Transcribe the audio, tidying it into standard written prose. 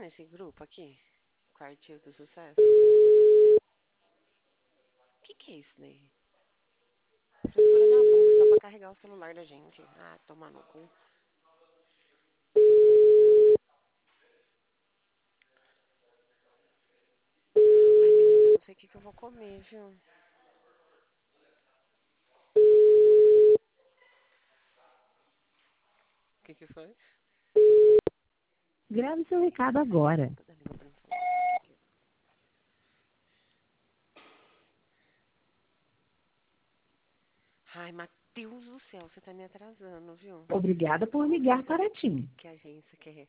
nesse grupo aqui? Quartil do Sucesso? Que é isso daí? Frescura na bunda só pra carregar o celular da gente. Ah, toma no cu. Ai, menina, eu não sei o que eu vou comer, viu? O que foi? Grave seu recado agora. Toda língua pra me falar. Aqui. Ai, Matheus do céu, você tá me atrasando, viu? Obrigada por ligar para a TIM. Que agência que é?